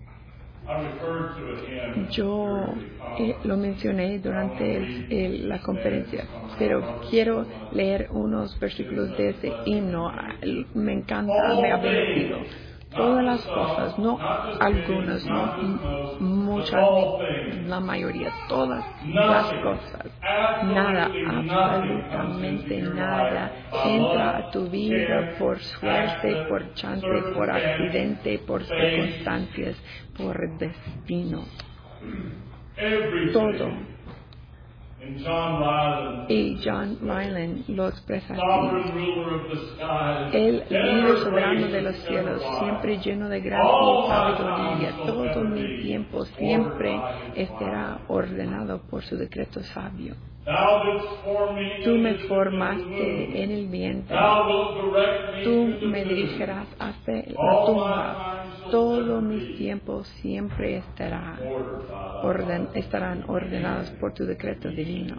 Yo lo mencioné durante la conferencia, pero quiero leer unos versículos de ese himno. Me encanta, me ha bendecido. Todas las cosas, no algunas, no muchas, la mayoría, todas las cosas, nada, absolutamente nada, entra a tu vida por suerte, por chance, por accidente, por circunstancias, por destino. Todo. Y John Ryland lo expresa así: el líder soberano de los cielos, siempre lleno de gracia y sabiduría, todo mi tiempo tiempo siempre estará ordenado por su decreto sabio. Tú me formaste en el vientre. Tú me dirigirás hasta la tumba. Todos mis tiempos siempre estarán ordenados por tu decreto divino.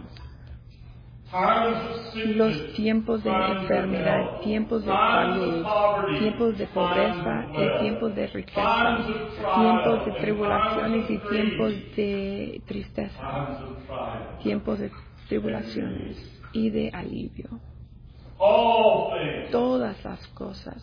Los tiempos de enfermedad, tiempos de salud, tiempos de pobreza y tiempos de riqueza, tiempos de tribulaciones y tiempos de tristeza, tiempos de tribulaciones y de alivio. Todas las cosas.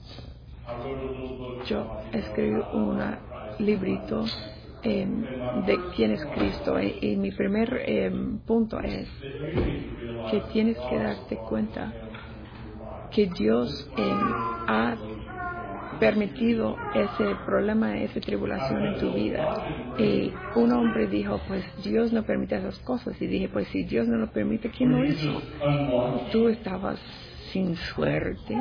Yo escribí un librito de quién es Cristo y mi primer punto es que tienes que darte cuenta que Dios ha permitido ese problema, esa tribulación en tu vida. Y un hombre dijo, pues Dios no permite esas cosas. Y dije, pues si Dios no lo permite, ¿quién lo hizo? Tú estabas sin suerte.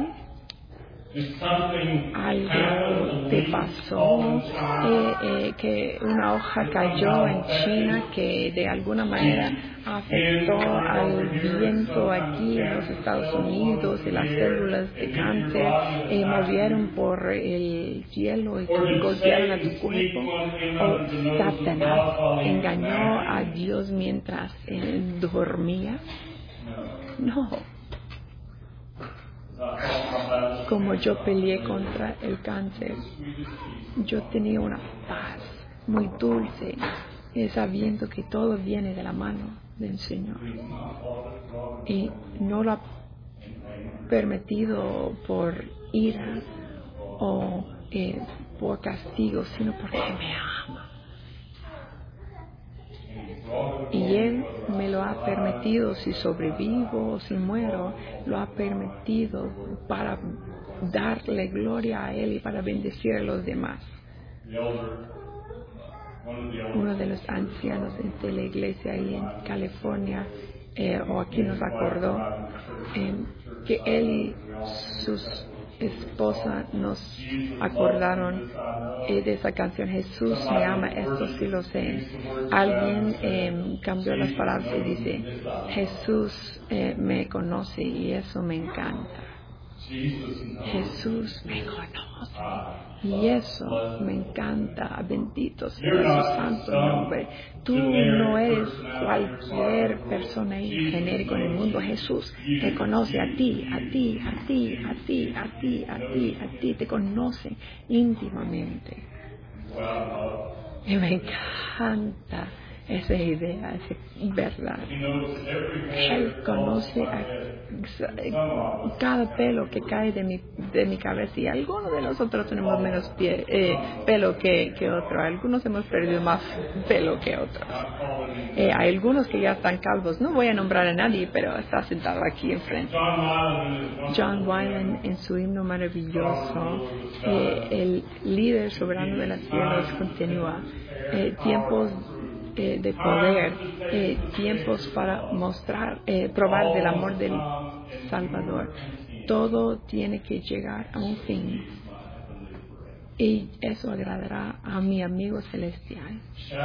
Algo te pasó, que una hoja cayó en China que de alguna manera afectó al viento aquí en los Estados Unidos y las células de cáncer movieron por el cielo y golpearon a tu cuerpo. O Satanás engañó a Dios mientras él dormía. No. Como yo peleé contra el cáncer, yo tenía una paz muy dulce, sabiendo que todo viene de la mano del Señor. Y no lo ha permitido por ira o por castigo, sino porque me ama. Y Él me lo ha permitido, si sobrevivo o si muero, lo ha permitido para darle gloria a Él y para bendecir a los demás. Uno de los ancianos de la iglesia ahí en California, o aquí nos acordó, que él y sus esposa nos acordaron de esa canción, Jesús me ama, esto sí lo sé. Alguien cambió las palabras y dice, Jesús me conoce y eso me encanta. Jesús me conoce y eso me encanta. Bendito sea su santo nombre. Tú no eres cualquier persona genérica en el mundo. Jesús te conoce a ti, a ti, a ti, a ti, a ti, a ti, a ti. Te conoce íntimamente. Y me encanta esa idea, esa verdad. Él conoce a cada pelo que cae de mi cabeza, y algunos de nosotros tenemos menos pelo que otros. Algunos hemos perdido más pelo que otros. Hay algunos que ya están calvos. No voy a nombrar a nadie, pero está sentado aquí enfrente. John Wyland, en su himno maravilloso, el líder soberano de los cielos, continúa. Tiempos de poder, tiempos para mostrar, probar del amor del Salvador. Todo tiene que llegar a un fin, y eso agradará a mi amigo celestial.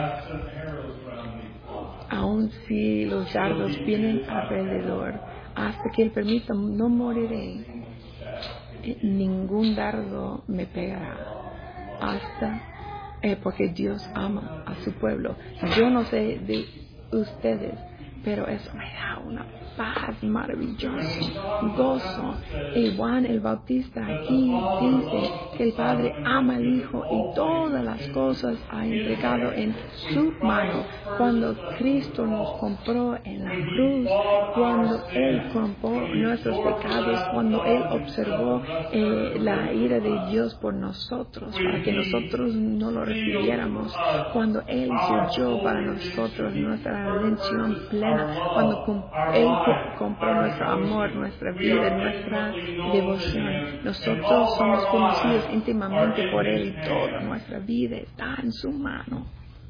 Aun si los dardos vienen alrededor, hasta que Él permita, no moriré. Ningún dardo me pegará hasta porque Dios ama a su pueblo. Yo no sé de ustedes, pero eso me da una paz maravillosa, gozo. Y Juan el Bautista aquí dice que el Padre ama al Hijo y todas las cosas ha entregado en su mano. Cuando Cristo nos compró en la cruz, cuando Él compró nuestros pecados, cuando Él observó la ira de Dios por nosotros, para que nosotros no lo recibiéramos, cuando Él huyó para nosotros, nuestra redención plena, cuando Él compró nuestro amor, nuestra vida, nuestra devoción. Nosotros somos conocidos íntimamente por Él y toda nuestra vida está en su mano.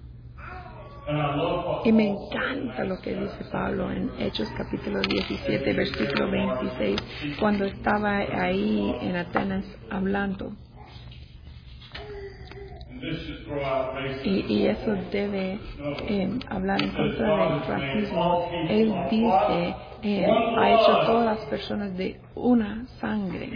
Y me encanta lo que dice Pablo en Hechos capítulo 17, versículo 26, cuando estaba ahí en Atenas hablando. Y eso debe hablar en contra del racismo. Él dice, ha hecho todas las personas de una sangre.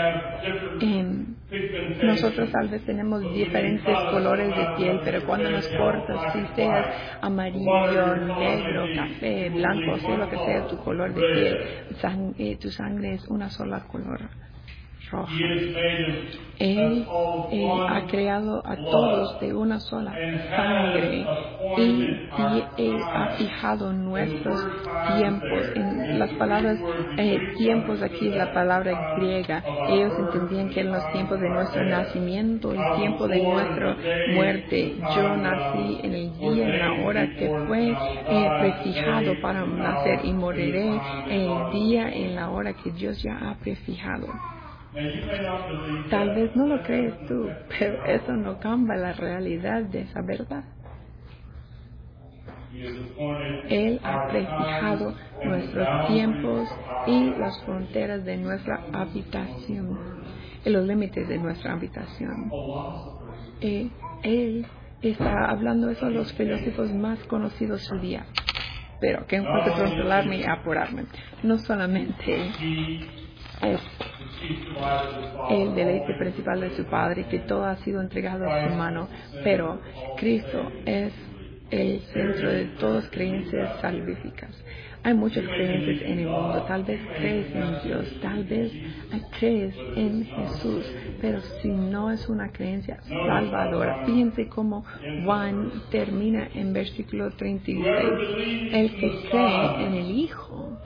Nosotros tal vez tenemos diferentes colores de piel, pero cuando nos cortas, si seas amarillo, negro, café, blanco, sea lo que sea tu color de piel, tu sangre es una sola color. Roja. Él ha creado a todos de una sola sangre y ha fijado nuestros tiempos. En las palabras tiempos aquí es la palabra griega. Ellos entendían que en los tiempos de nuestro nacimiento, el tiempo de nuestra muerte, yo nací en el día, en la hora que fue prefijado para nacer y moriré en el día, en la hora que Dios ya ha prefijado. Tal vez no lo crees tú, pero eso no cambia la realidad de esa verdad. Él ha prefijado nuestros tiempos y las fronteras de nuestra habitación, y los límites de nuestra habitación. Él está hablando eso a los filósofos más conocidos su día. Pero que encuentro controlarme y apurarme. No solamente es el deleite principal de su Padre, que todo ha sido entregado a su mano, pero Cristo es el centro de todas creencias salvíficas. Hay muchas creencias en el mundo. Tal vez crees en Dios, tal vez crees en Jesús, pero si no es una creencia salvadora, fíjense cómo Juan termina en versículo 36. El que cree en el Hijo.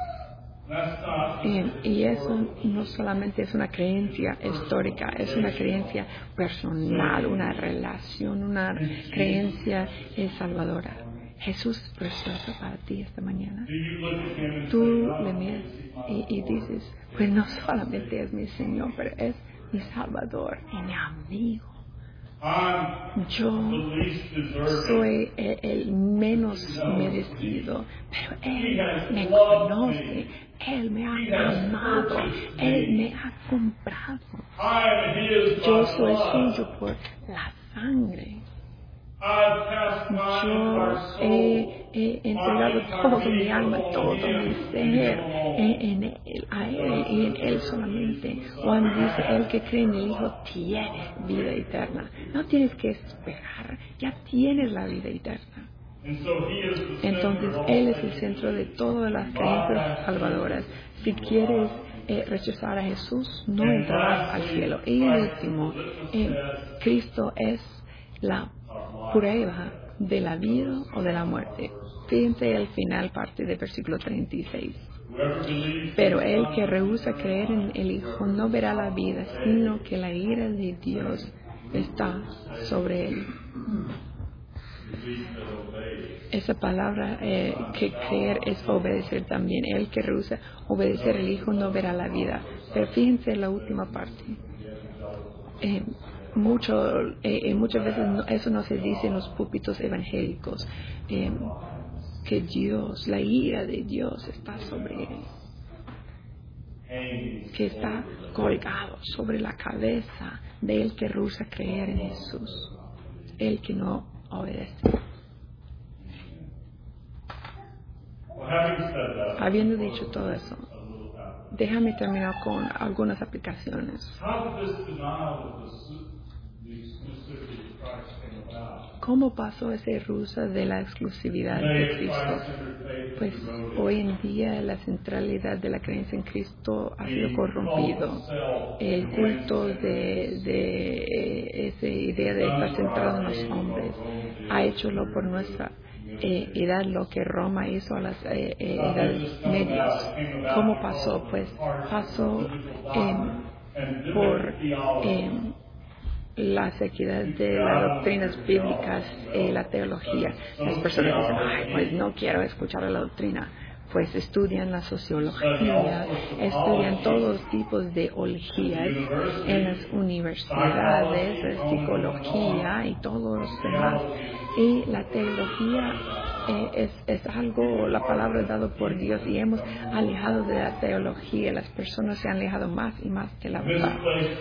Y eso no solamente es una creencia histórica, es una creencia personal, una relación, una creencia salvadora. Jesús es precioso para ti esta mañana. Tú le miras y dices, pues no solamente es mi Señor, pero es mi Salvador y mi amigo. Yo soy el menos merecido, pero Él me conoce, Él me ha amado, Él me ha comprado. Yo soy suyo por la sangre. Yo he entregado todo mi alma, todo mi ser en Él, a Él y en Él solamente. Juan dice, el que cree en el Hijo tiene vida eterna. No tienes que esperar, ya tienes la vida eterna. Entonces Él es el centro de todas las creencias salvadoras. Si quieres rechazar a Jesús, no entrarás al cielo. Y el último, Cristo es la prueba de la vida o de la muerte. Fíjense el final, parte del versículo 36. Pero el que rehúsa creer en el Hijo no verá la vida, sino que la ira de Dios está sobre él. Esa palabra que creer es obedecer también. El que rehúsa obedecer al Hijo no verá la vida. Pero fíjense la última parte. Muchas veces eso no se dice en los púlpitos evangélicos, que Dios, la ira de Dios está sobre él, que está colgado sobre la cabeza del que rehúsa creer en Jesús, el que no obedece. Habiendo dicho todo eso, déjame terminar con algunas aplicaciones. ¿Cómo pasó ese rusa de la exclusividad de Cristo? Pues hoy en día la centralidad de la creencia en Cristo ha sido corrompido. El culto de esa idea de estar centrado en los hombres ha hecholo por nuestra edad lo que Roma hizo a las edades medias. ¿Cómo pasó? Pues pasó por la sequedad de las doctrinas bíblicas y la teología. Las personas dicen, ay, pues no quiero escuchar la doctrina. pues estudian la sociología, estudian todos tipos de ologías en las universidades, psicología y todos los demás. Y la teología es algo, la palabra dada por Dios, y hemos alejado de la teología. Las personas se han alejado más y más de la verdad.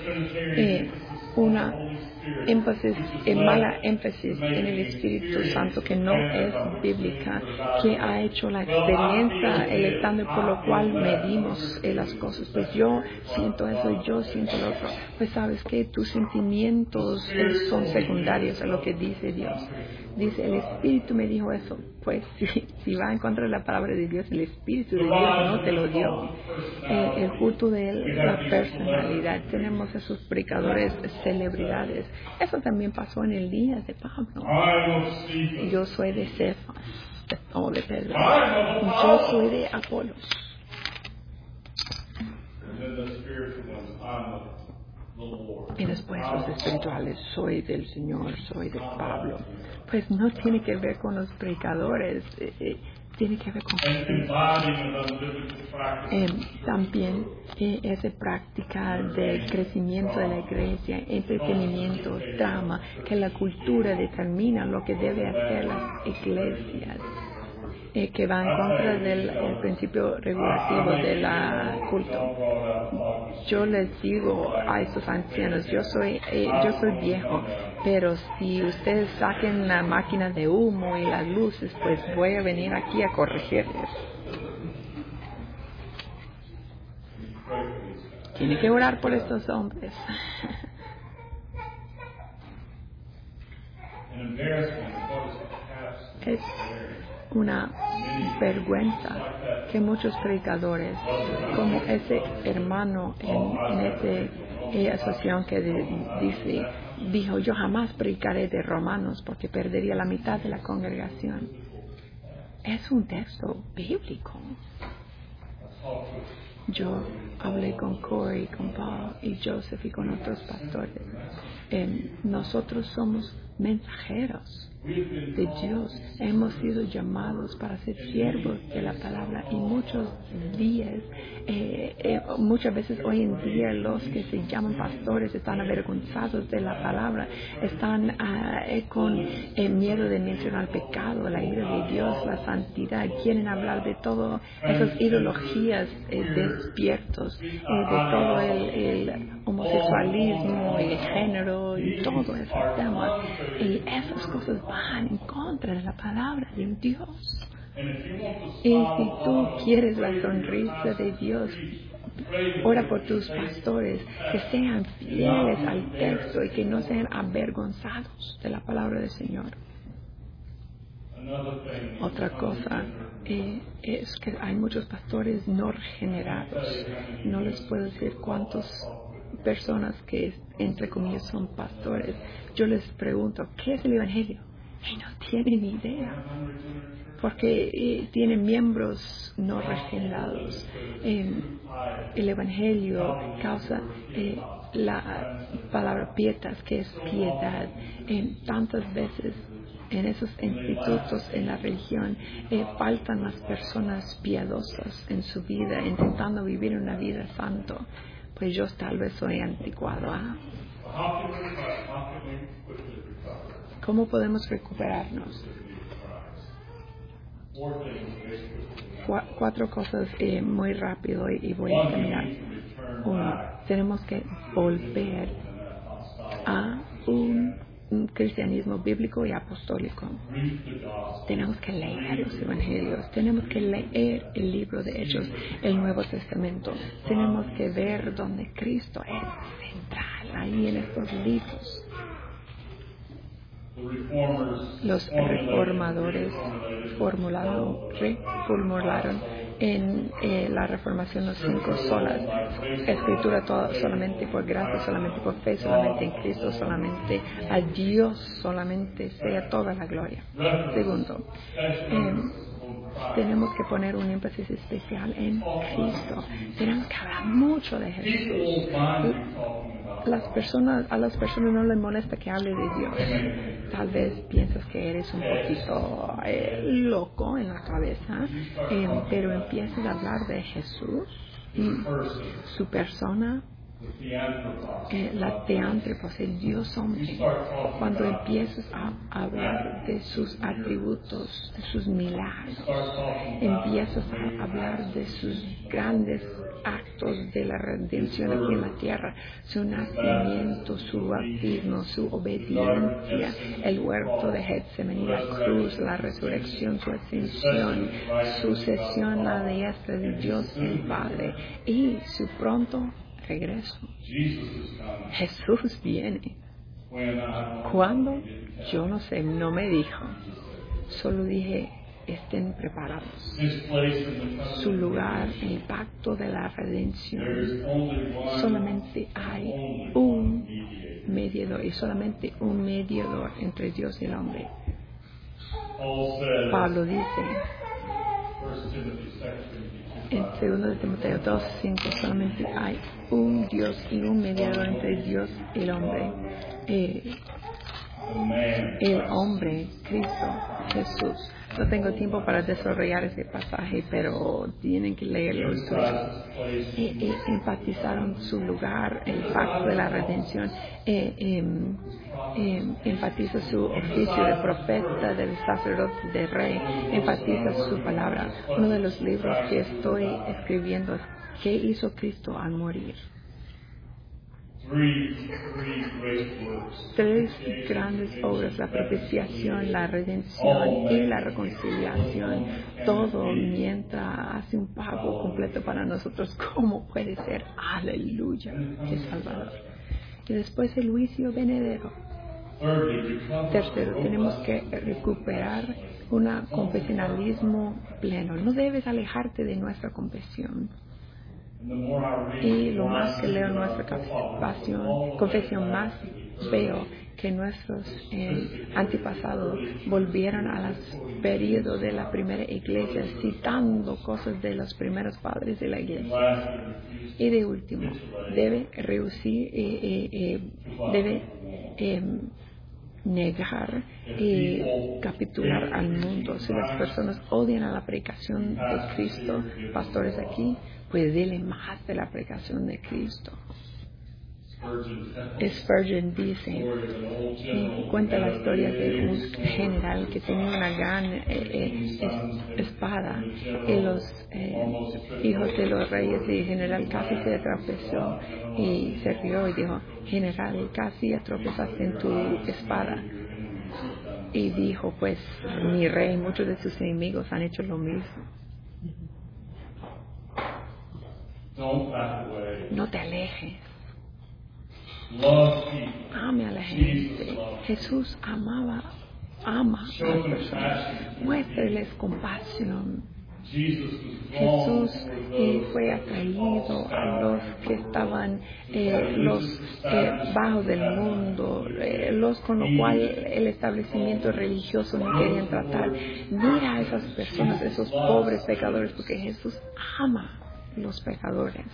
Una mala énfasis en el Espíritu Santo que no es bíblica, que ha hecho la experiencia, el estándar por lo cual medimos las cosas. Pues yo siento eso, yo siento lo otro. Pues sabes que tus sentimientos son secundarios a lo que dice Dios. Dice, el Espíritu me dijo eso. Pues si va en contra de la palabra de Dios, el Espíritu de Dios no te lo dio. El culto de la personalidad. Tenemos esos predicadores, celebridades. Eso también pasó en el día de Pablo. Yo soy de Cefas, o de Pedro. Yo soy de Apolos. Y después los espirituales, soy del Señor, soy de Pablo. Pues no tiene que ver con los predicadores, tiene que ver con también esa práctica de crecimiento de la iglesia, entretenimiento, trama, que la cultura determina lo que debe hacer las iglesias. Que va en contra del principio regulativo de la culto. Yo les digo a estos ancianos, yo soy viejo, pero si ustedes saquen la máquina de humo y las luces, pues voy a venir aquí a corregirles. Tiene que orar por estos hombres. Es una vergüenza que muchos predicadores, como ese hermano en esa asociación que dijo, yo jamás predicaré de Romanos porque perdería la mitad de la congregación. Es un texto bíblico. Yo hablé con Corey, con Paul y Joseph y con otros pastores. Nosotros somos mensajeros de Dios. Hemos sido llamados para ser siervos de la palabra, y muchas veces hoy en día los que se llaman pastores están avergonzados de la palabra, están con miedo de mencionar el pecado, la ira de Dios, la santidad, quieren hablar de todo esas ideologías despiertos, de todo el homosexualismo y el género y todo ese tema, y esas cosas van en contra de la palabra de Dios. Y si tú quieres la sonrisa de Dios, ora por tus pastores, que sean fieles al texto y que no sean avergonzados de la palabra del Señor. Otra cosa es que hay muchos pastores no regenerados. No les puedo decir cuántas personas que entre comillas son pastores. Yo les pregunto, ¿qué es el Evangelio? Y no tienen idea, porque tienen miembros no regenerados. El Evangelio causa la palabra pietas, que es piedad. Tantas veces en esos institutos en la religión faltan las personas piadosas en su vida, intentando vivir una vida santa. Pues yo tal vez soy anticuado. ¿Cómo podemos recuperarnos? 4 cosas muy rápido y voy a terminar. 1. Tenemos que volver a un cristianismo bíblico y apostólico. Tenemos que leer los evangelios, tenemos que leer el libro de Hechos, el Nuevo Testamento. Tenemos que ver donde Cristo es central, ahí en estos libros. Los reformadores reformularon en la Reformación los 5 solas. Escritura solamente por gracia, solamente por fe, solamente en Cristo, solamente a Dios, solamente sea toda la gloria. Segundo, tenemos que poner un énfasis especial en Cristo. Tenemos que hablar mucho de Jesús. a las personas no les molesta que hable de Dios. Tal vez piensas que eres un poquito loco en la cabeza, pero empiezas a hablar de Jesús y su persona, la teántrepos, el Dios hombre. Cuando empiezas a hablar de sus atributos, de sus milagros, empiezas a hablar de sus grandes actos de la redención aquí en la tierra, su nacimiento, su bautismo, su obediencia, el huerto de Getsemaní, la cruz, la resurrección, su ascensión, su sesión a la diestra de Dios el Padre y su pronto regreso. Jesús viene. ¿Cuándo? Yo no sé, no me dijo. Solo dije, estén preparados. Su lugar, el pacto de la redención. Solamente hay un mediador y solamente un mediador entre Dios y el hombre. Pablo dice en 2 Timoteo 2:5, solamente hay un Dios y un mediador entre Dios y el hombre. El hombre, Cristo, Jesús. No tengo tiempo para desarrollar ese pasaje, pero tienen que leerlo ustedes. Enfatizaron su lugar, el pacto de la redención. Enfatiza su oficio de profeta, del sacerdote, de rey. Enfatiza su palabra. Uno de los libros que estoy escribiendo es ¿qué hizo Cristo al morir? 3 grandes obras, la propiciación, la redención y la reconciliación. Todo mientras hace un pago completo para nosotros. ¿Cómo puede ser? Aleluya, qué Salvador. Y después el juicio venidero. Tercero, tenemos que recuperar un confesionalismo pleno. No debes alejarte de nuestra confesión. Y lo más que leo nuestra confesión, más veo que nuestros antepasados volvieron al periodo de la primera iglesia, citando cosas de los primeros padres de la iglesia. Y de último, debe reducir, debe negar y capitular al mundo. Si las personas odian a la predicación de Cristo, pastores aquí, pues dele más de la predicación de Cristo. Spurgeon dice, cuenta la historia de un general que tenía una gran espada y los hijos de los reyes y el general casi se atravesó y se rió y dijo, general, casi atropezaste en tu espada. Y dijo, pues mi rey, muchos de sus enemigos han hecho lo mismo. No te alejes. Ame a la gente. Jesús ama a las personas. Muéstreles compasión. Jesús fue atraído a los que estaban bajos del mundo, los con lo cual el establecimiento religioso no querían tratar. Mira a esas personas, esos pobres pecadores, porque Jesús ama los pecadores.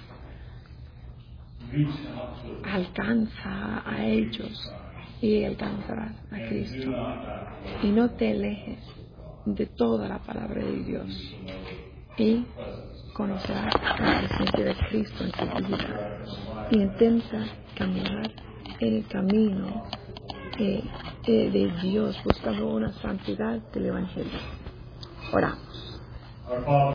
Alcanza a ellos y alcanzarás a Cristo. Y no te alejes de toda la palabra de Dios y conocerás la presencia de Cristo en tu vida. Intenta caminar en el camino de Dios, buscando una santidad del Evangelio. Oramos.